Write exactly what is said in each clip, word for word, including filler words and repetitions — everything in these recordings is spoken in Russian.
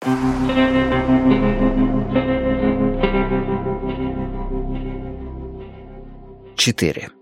Четыре.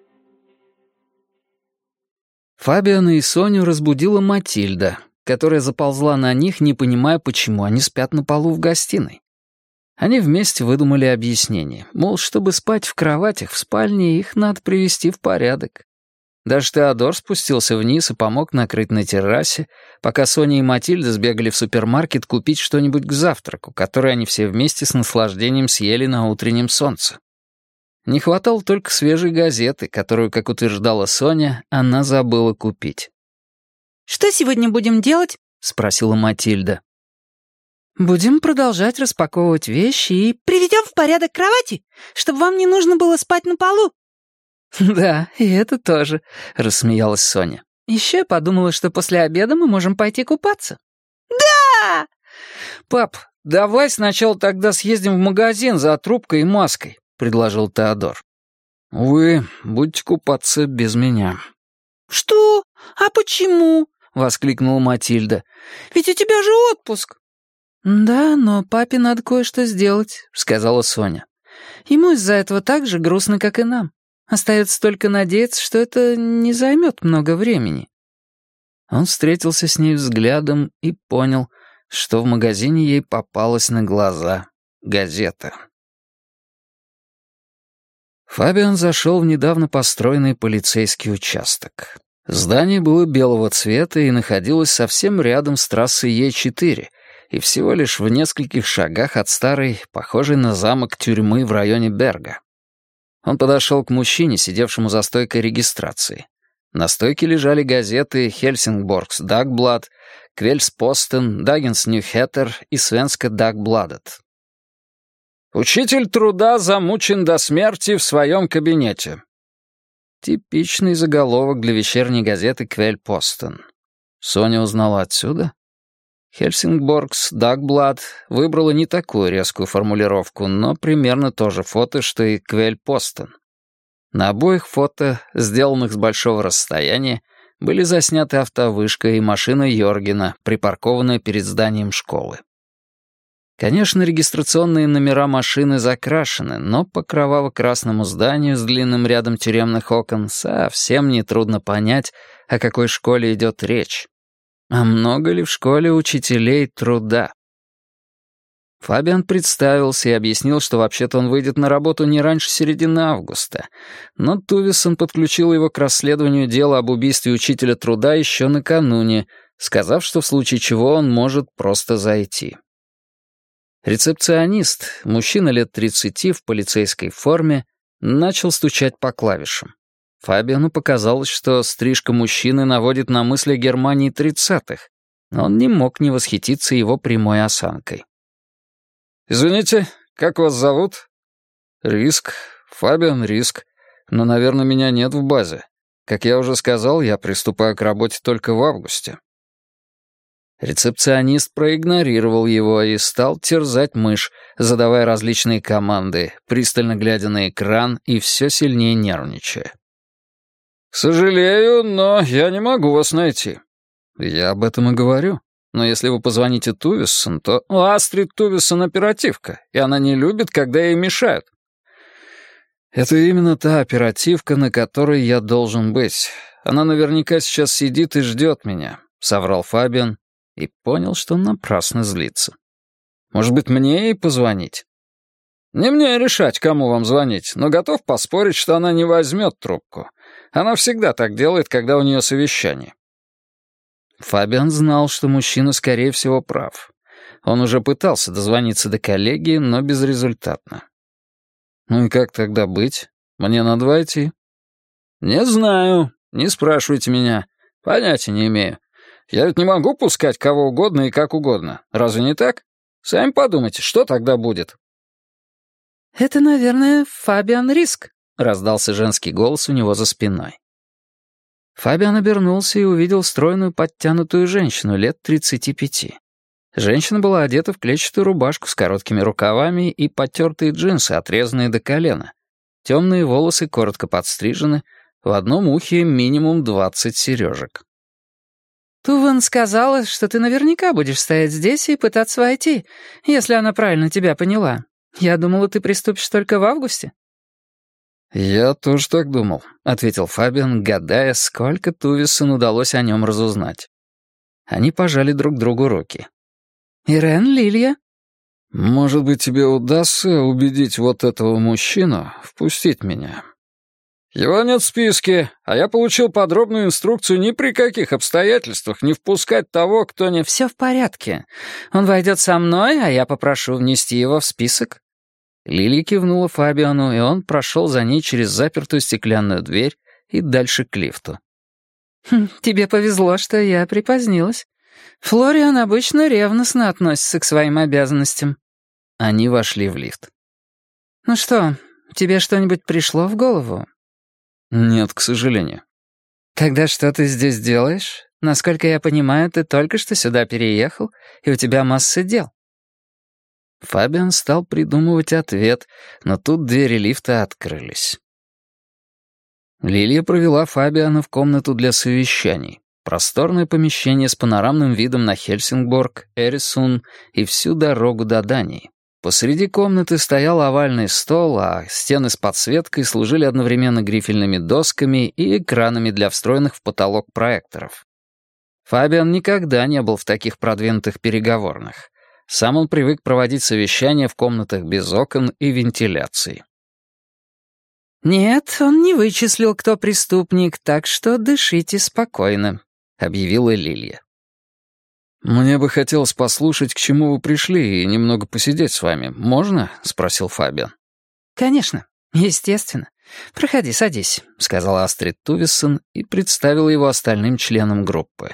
Фабиана и Соню разбудила Матильда, которая заползла на них, не понимая, почему они спят на полу в гостиной. Они вместе выдумали объяснение, мол, чтобы спать в кроватях в спальне, их надо привести в порядок. Даже Теодор спустился вниз и помог накрыть на террасе, пока Соня и Матильда сбегали в супермаркет купить что-нибудь к завтраку, который они все вместе с наслаждением съели на утреннем солнце. Не хватало только свежей газеты, которую, как утверждала Соня, она забыла купить. «Что сегодня будем делать?» — спросила Матильда. «Будем продолжать распаковывать вещи и...» «Приведем в порядок кровати, чтобы вам не нужно было спать на полу». «Да, и это тоже», — рассмеялась Соня. «Еще я подумала, что после обеда мы можем пойти купаться». «Да!» «Пап, давай сначала тогда съездим в магазин за трубкой и маской», — предложил Теодор. «Вы будете купаться без меня». «Что? А почему?» — воскликнула Матильда. «Ведь у тебя же отпуск». «Да, но папе надо кое-что сделать», — сказала Соня. «Ему из-за этого так же грустно, как и нам. Остается только надеяться, что это не займет много времени». Он встретился с ней взглядом и понял, что в магазине ей попалась на глаза газета. Фабиан зашел в недавно построенный полицейский участок. Здание было белого цвета и находилось совсем рядом с трассой Е четыре и всего лишь в нескольких шагах от старой, похожей на замок тюрьмы в районе Берга. Он подошел к мужчине, сидевшему за стойкой регистрации. На стойке лежали газеты «Хельсингборгс Дагблад», «Квельспостен», «Даггенс Ньюхеттер» и «Свенска Дагбладет». «Учитель труда замучен до смерти в своем кабинете». Типичный заголовок для вечерней газеты «Квельпостен». Соня узнала отсюда. «Хельсингборгс Дагблад» выбрала не такую резкую формулировку, но примерно то же фото, что и «Квельпостен». На обоих фото, сделанных с большого расстояния, были засняты автовышка и машина Йоргена, припаркованная перед зданием школы. Конечно, регистрационные номера машины закрашены, но по кроваво-красному зданию с длинным рядом тюремных окон совсем нетрудно понять, о какой школе идет речь. А много ли в школе учителей труда? Фабиан представился и объяснил, что вообще-то он выйдет на работу не раньше середины августа, но Тувессон подключил его к расследованию дела об убийстве учителя труда еще накануне, сказав, что в случае чего он может просто зайти. Рецепционист, мужчина лет тридцати в полицейской форме, начал стучать по клавишам. Фабиану показалось, что стрижка мужчины наводит на мысли о Германии тридцатых, но он не мог не восхититься его прямой осанкой. «Извините, как вас зовут?» «Риск. Фабиан Риск. Но, наверное, меня нет в базе. Как я уже сказал, я приступаю к работе только в августе». Рецепционист проигнорировал его и стал терзать мышь, задавая различные команды, пристально глядя на экран и все сильнее нервничая. «К сожалению, но я не могу вас найти». «Я об этом и говорю. Но если вы позвоните Тувессон, то...» «У Астрид Тувессон оперативка, и она не любит, когда ей мешают». «Это именно та оперативка, на которой я должен быть. Она наверняка сейчас сидит и ждет меня», — соврал Фабиан и понял, что он напрасно злится. «Может быть, мне ей позвонить?» «Не мне решать, кому вам звонить, но готов поспорить, что она не возьмет трубку. Она всегда так делает, когда у нее совещание». Фабиан знал, что мужчина, скорее всего, прав. Он уже пытался дозвониться до коллеги, но безрезультатно. «Ну и как тогда быть? Мне надо войти?» «Не знаю. Не спрашивайте меня. Понятия не имею. Я ведь не могу пускать кого угодно и как угодно. Разве не так? Сами подумайте, что тогда будет?» «Это, наверное, Фабиан Риск», — раздался женский голос у него за спиной. Фабиан обернулся и увидел стройную подтянутую женщину лет тридцати пяти. Женщина была одета в клетчатую рубашку с короткими рукавами и потертые джинсы, отрезанные до колена. Темные волосы коротко подстрижены, в одном ухе минимум двадцать сережек. Туван сказала, что ты наверняка будешь стоять здесь и пытаться войти, если она правильно тебя поняла. Я думала, ты приступишь только в августе». «Я тоже так думал», — ответил Фабиан, гадая, сколько Тувисон удалось о нем разузнать. Они пожали друг другу руки. «Ирен, Лилия?» «Может быть, тебе удастся убедить вот этого мужчину впустить меня?» «Его нет в списке, а я получил подробную инструкцию ни при каких обстоятельствах не впускать того, кто не...» «Все в порядке. Он войдет со мной, а я попрошу внести его в список». Лилия кивнула Фабиану, и он прошел за ней через запертую стеклянную дверь и дальше к лифту. Хм, «Тебе повезло, что я припозднилась. Флориан обычно ревностно относится к своим обязанностям». Они вошли в лифт. «Ну что, тебе что-нибудь пришло в голову?» «Нет, к сожалению». «Тогда что ты здесь делаешь? Насколько я понимаю, ты только что сюда переехал, и у тебя масса дел». Фабиан стал придумывать ответ, но тут двери лифта открылись. Лилия провела Фабиана в комнату для совещаний. Просторное помещение с панорамным видом на Хельсингборг, Эресун и всю дорогу до Дании. Посреди комнаты стоял овальный стол, а стены с подсветкой служили одновременно грифельными досками и экранами для встроенных в потолок проекторов. Фабиан никогда не был в таких продвинутых переговорных. Сам он привык проводить совещания в комнатах без окон и вентиляции. «Нет, он не вычислил, кто преступник, так что дышите спокойно», — объявила Лилия. «Мне бы хотелось послушать, к чему вы пришли, и немного посидеть с вами. Можно?» — спросил Фабиан. «Конечно, естественно. Проходи, садись», — сказала Астрид Тувессон и представила его остальным членам группы.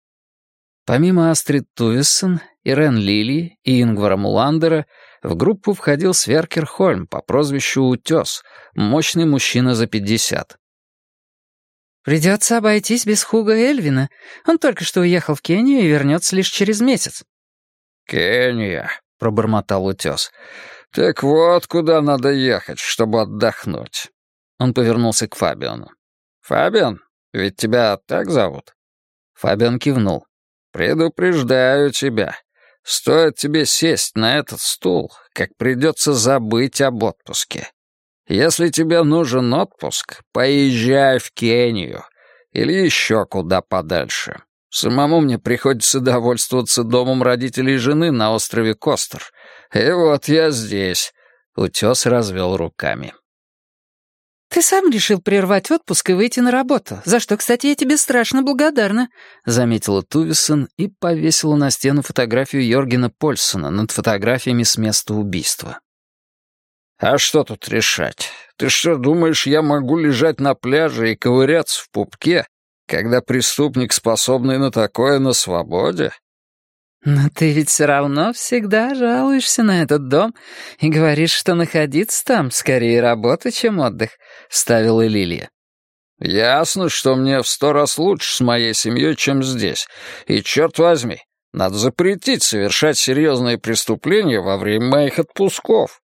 Помимо Астрид Тувессон, Ирен Лилии и Ингвара Муландера в группу входил Сверкер Хольм по прозвищу Утес, мощный мужчина за пятьдесят. «Придется обойтись без Хуга Эльвина. Он только что уехал в Кению и вернется лишь через месяц». «Кения», — пробормотал Утес. «Так вот, куда надо ехать, чтобы отдохнуть». Он повернулся к Фабиану. «Фабиан, ведь тебя так зовут?» Фабиан кивнул. «Предупреждаю тебя. Стоит тебе сесть на этот стул, как придется забыть об отпуске. Если тебе нужен отпуск, поезжай в Кению или еще куда подальше. Самому мне приходится довольствоваться домом родителей жены на острове Костер. И вот я здесь». Утес развел руками. «Ты сам решил прервать отпуск и выйти на работу, за что, кстати, я тебе страшно благодарна», — заметила Тувессон и повесила на стену фотографию Йоргена Польсона над фотографиями с места убийства. «А что тут решать? Ты что, думаешь, я могу лежать на пляже и ковыряться в пупке, когда преступник, способный на такое, на свободе?» «Но ты ведь все равно всегда жалуешься на этот дом и говоришь, что находиться там скорее работа, чем отдых», — вставила Лилия. «Ясно, что мне в сто раз лучше с моей семьей, чем здесь. И, черт возьми, надо запретить совершать серьезные преступления во время моих отпусков».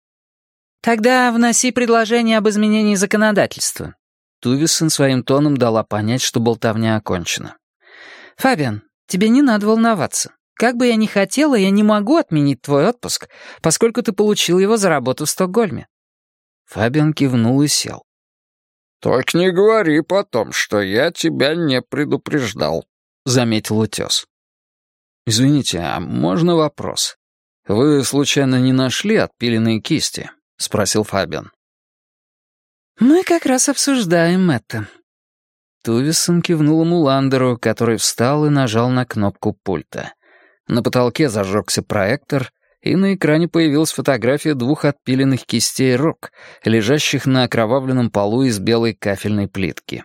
«Тогда вноси предложение об изменении законодательства». Тувессон своим тоном дала понять, что болтовня окончена. «Фабиан, тебе не надо волноваться. Как бы я ни хотела, я не могу отменить твой отпуск, поскольку ты получил его за работу в Стокгольме». Фабиан кивнул и сел. «Только не говори потом, что я тебя не предупреждал», — заметил Утес. «Извините, а можно вопрос? Вы, случайно, не нашли отпиленные кисти?» — спросил Фабиан. «Мы как раз обсуждаем это». Тувессон кивнула Муландеру, который встал и нажал на кнопку пульта. На потолке зажегся проектор, и на экране появилась фотография двух отпиленных кистей рук, лежащих на окровавленном полу из белой кафельной плитки.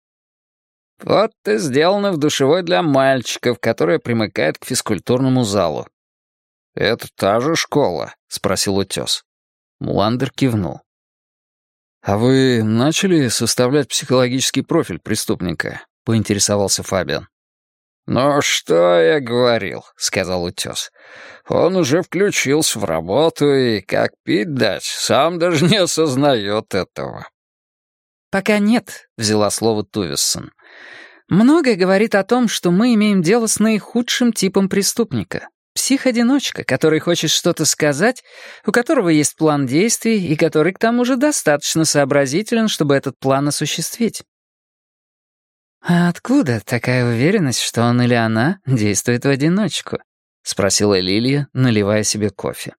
«Вот и сделано в душевой для мальчиков, которая примыкает к физкультурному залу». «Это та же школа?» — спросил Утес. Муландер кивнул. «А вы начали составлять психологический профиль преступника?» — поинтересовался Фабиан. «Ну, что я говорил», — сказал Утес. «Он уже включился в работу и, как пить дать, сам даже не осознает этого». «Пока нет», — взяла слово Тувессон. Многое говорит о том, что мы имеем дело с наихудшим типом преступника. Псих-одиночка, который хочет что-то сказать, у которого есть план действий и который, к тому же, достаточно сообразителен, чтобы этот план осуществить. «А откуда такая уверенность, что он или она действует в одиночку?» — спросила Лилия, наливая себе кофе.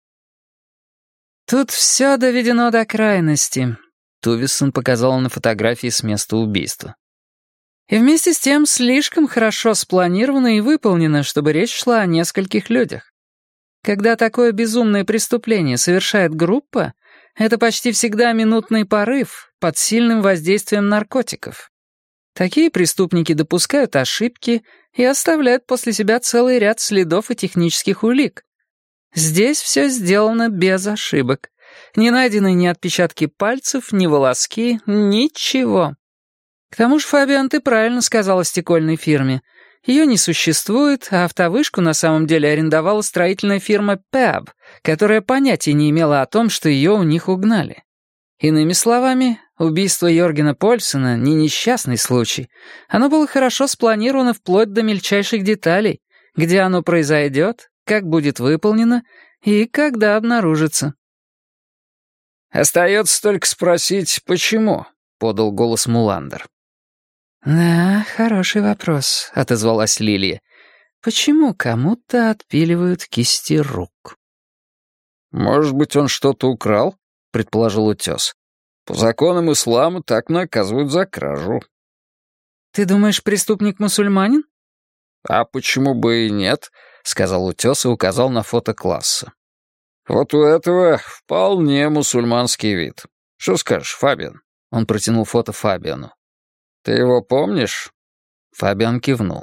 «Тут все доведено до крайности», — Тувессон показала на фотографии с места убийства. «И вместе с тем слишком хорошо спланировано и выполнено, чтобы речь шла о нескольких людях. Когда такое безумное преступление совершает группа, это почти всегда минутный порыв под сильным воздействием наркотиков. Такие преступники допускают ошибки и оставляют после себя целый ряд следов и технических улик. Здесь все сделано без ошибок. Не найдены ни отпечатки пальцев, ни волоски, ничего. К тому же, Фабиан, ты правильно сказал о стекольной фирме. Ее не существует, а автовышку на самом деле арендовала строительная фирма пэб, которая понятия не имела о том, что ее у них угнали. Иными словами, убийство Йоргена Польсона не несчастный случай. Оно было хорошо спланировано вплоть до мельчайших деталей, где оно произойдет, как будет выполнено и когда обнаружится. «Остается только спросить, почему?» — подал голос Муландер. «Да, хороший вопрос», — отозвалась Лилия. «Почему кому-то отпиливают кисти рук?» «Может быть, он что-то украл?» — предположил утес. «По законам ислама так наказывают за кражу». «Ты думаешь, преступник мусульманин?» «А почему бы и нет?» — сказал утес и указал на фото класса. «Вот у этого вполне мусульманский вид. Что скажешь, Фабиан?» Он протянул фото Фабиану. «Ты его помнишь?» Фабиан кивнул.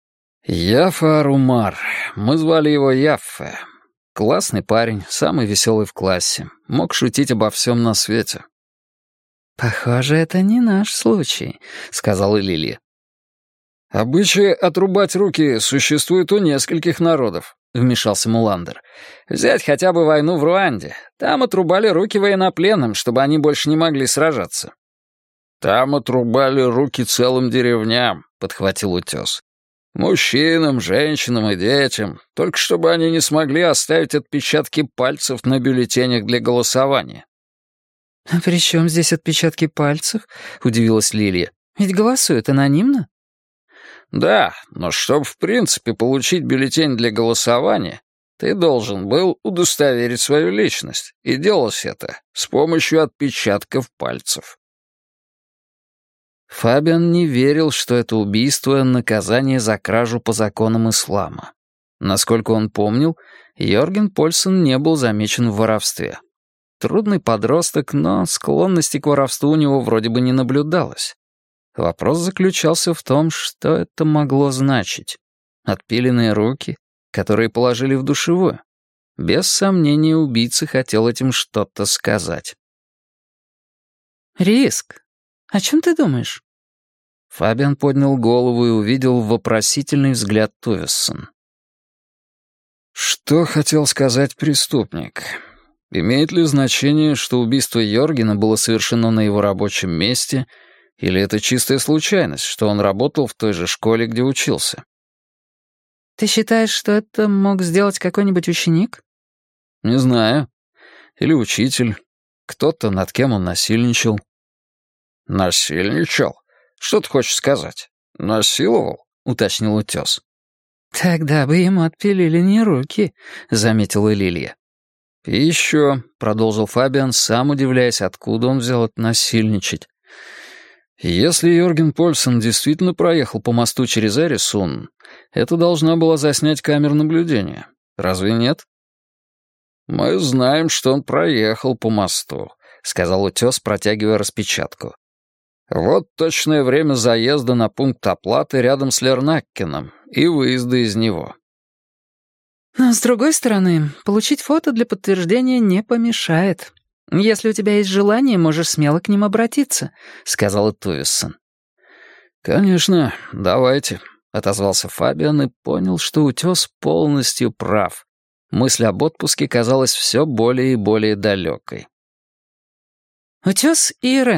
«Яфа Арумар. Мы звали его Яффе. Классный парень, самый веселый в классе. Мог шутить обо всем на свете». «Похоже, это не наш случай», — сказала Лилия. «Обычай отрубать руки существует у нескольких народов», — вмешался Муландер. «Взять хотя бы войну в Руанде. Там отрубали руки военнопленным, чтобы они больше не могли сражаться». «Там отрубали руки целым деревням», — подхватил утес. «Мужчинам, женщинам и детям, только чтобы они не смогли оставить отпечатки пальцев на бюллетенях для голосования». «А при чем здесь отпечатки пальцев?» — удивилась Лилия. «Ведь голосуют анонимно». «Да, но чтобы в принципе получить бюллетень для голосования, ты должен был удостоверить свою личность, и делалось это с помощью отпечатков пальцев». Фабиан не верил, что это убийство — наказание за кражу по законам ислама. Насколько он помнил, Йорген Польсон не был замечен в воровстве. Трудный подросток, но склонности к воровству у него вроде бы не наблюдалось. Вопрос заключался в том, что это могло значить. Отпиленные руки, которые положили в душевую. Без сомнения, убийца хотел этим что-то сказать. «Риск. О чем ты думаешь?» Фабиан поднял голову и увидел вопросительный взгляд Тувессон. Что хотел сказать преступник? Имеет ли значение, что убийство Йоргена было совершено на его рабочем месте, или это чистая случайность, что он работал в той же школе, где учился? «Ты считаешь, что это мог сделать какой-нибудь ученик?» «Не знаю. Или учитель. Кто-то, над кем он насильничал». «Насильничал? Что ты хочешь сказать? Насиловал?» — уточнил утес. «Тогда бы ему отпилили не руки», — заметила Лилия. «И еще», — продолжил Фабиан, сам удивляясь, откуда он взял это насильничать. «Если Йорген Польсон действительно проехал по мосту через Эрисун, это должна была заснять камера наблюдения. Разве нет?» «Мы знаем, что он проехал по мосту», — сказал утес, протягивая распечатку. «Вот точное время заезда на пункт оплаты рядом с Лернаккеном и выезда из него». «Но, с другой стороны, получить фото для подтверждения не помешает. Если у тебя есть желание, можешь смело к ним обратиться», — сказала Тувессон. «Конечно, давайте», — отозвался Фабиан и понял, что утес полностью прав. Мысль об отпуске казалась все более и более далекой. «Утес и Ирен,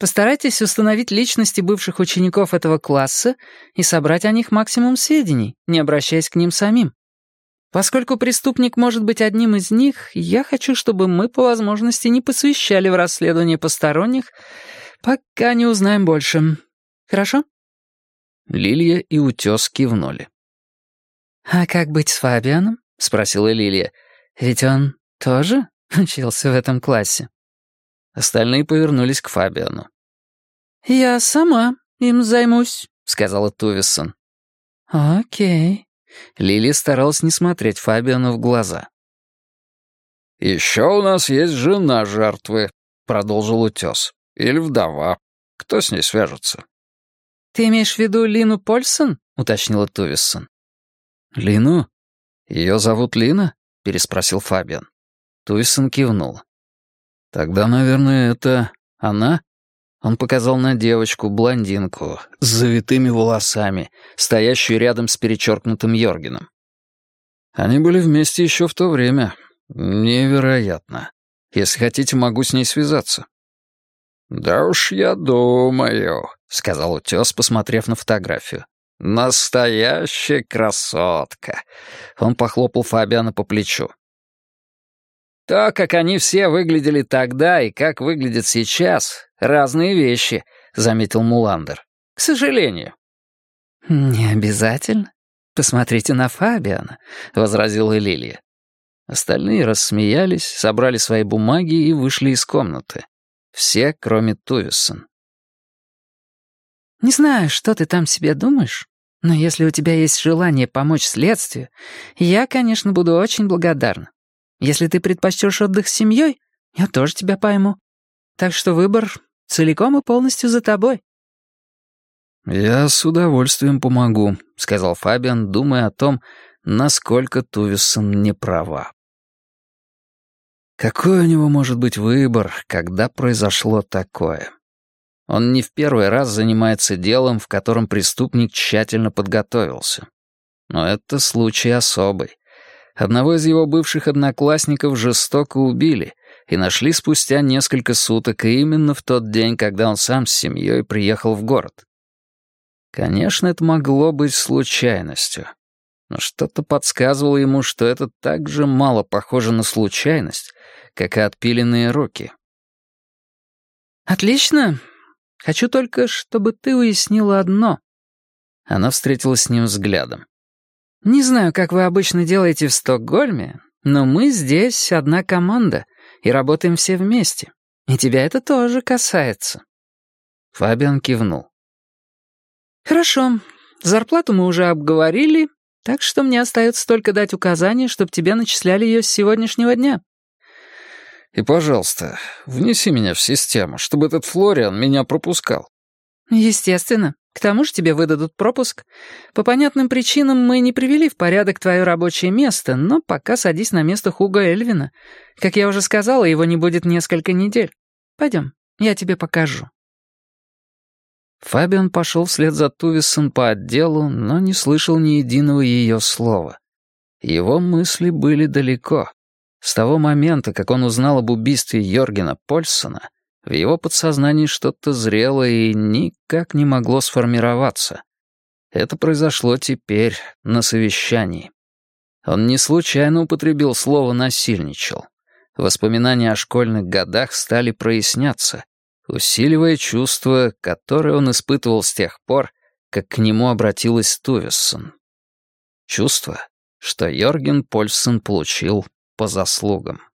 Постарайтесь установить личности бывших учеников этого класса и собрать о них максимум сведений, не обращаясь к ним самим. Поскольку преступник может быть одним из них, я хочу, чтобы мы по возможности не посвящали в расследование посторонних, пока не узнаем больше. Хорошо?» Лилия и Утес кивнули. «А как быть с Фабианом?» — спросила Лилия. «Ведь он тоже учился в этом классе». Остальные повернулись к Фабиану. «Я сама им займусь», — сказала Тувессон. «Окей». Лилия старалась не смотреть Фабиану в глаза. «Еще у нас есть жена жертвы», — продолжил Утес. «Или вдова. Кто с ней свяжется?» «Ты имеешь в виду Лину Польсон?» — уточнила Тувессон. «Лину? Ее зовут Лина?» — переспросил Фабиан. Тувессон кивнула. «Тогда, наверное, это она?» Он показал на девочку, блондинку, с завитыми волосами, стоящую рядом с перечеркнутым Йоргеном. Они были вместе еще в то время. Невероятно. Если хотите, могу с ней связаться. «Да уж я думаю», — сказал Утес, посмотрев на фотографию. «Настоящая красотка!» Он похлопал Фабиана по плечу. «То, как они все выглядели тогда и как выглядят сейчас, разные вещи», — заметил Муландер. «К сожалению». «Не обязательно. Посмотрите на Фабиана», — возразила Лилия. Остальные рассмеялись, собрали свои бумаги и вышли из комнаты. Все, кроме Тувессон. «Не знаю, что ты там себе думаешь, но если у тебя есть желание помочь следствию, я, конечно, буду очень благодарна. Если ты предпочтешь отдых с семьей, я тоже тебя пойму. Так что выбор целиком и полностью за тобой». «Я с удовольствием помогу», — сказал Фабиан, думая о том, насколько Тувессон не права. Какой у него может быть выбор, когда произошло такое? Он не в первый раз занимается делом, в котором преступник тщательно подготовился. Но это случай особый. Одного из его бывших одноклассников жестоко убили и нашли спустя несколько суток, и именно в тот день, когда он сам с семьей приехал в город. Конечно, это могло быть случайностью, но что-то подсказывало ему, что это так же мало похоже на случайность, как и отпиленные руки. «Отлично. Хочу только, чтобы ты уяснила одно». Она встретилась с ним взглядом. «Не знаю, как вы обычно делаете в Стокгольме, но мы здесь одна команда и работаем все вместе. И тебя это тоже касается». Фабиан кивнул. «Хорошо. Зарплату мы уже обговорили, так что мне остается только дать указание, чтобы тебе начисляли ее с сегодняшнего дня». «И, пожалуйста, внеси меня в систему, чтобы этот Флориан меня пропускал». «Естественно. К тому же тебе выдадут пропуск. По понятным причинам мы не привели в порядок твое рабочее место, но пока садись на место Хуго Эльвина. Как я уже сказала, его не будет несколько недель. Пойдем, я тебе покажу». Фабиан пошел вслед за Тувессон по отделу, но не слышал ни единого ее слова. Его мысли были далеко. С того момента, как он узнал об убийстве Йоргена Польссона, в его подсознании что-то зрело и никак не могло сформироваться. Это произошло теперь, на совещании. Он не случайно употребил слово «насильничал». Воспоминания о школьных годах стали проясняться, усиливая чувства, которые он испытывал с тех пор, как к нему обратилась Тувессон. Чувство, что Йорген Польссон получил по заслугам.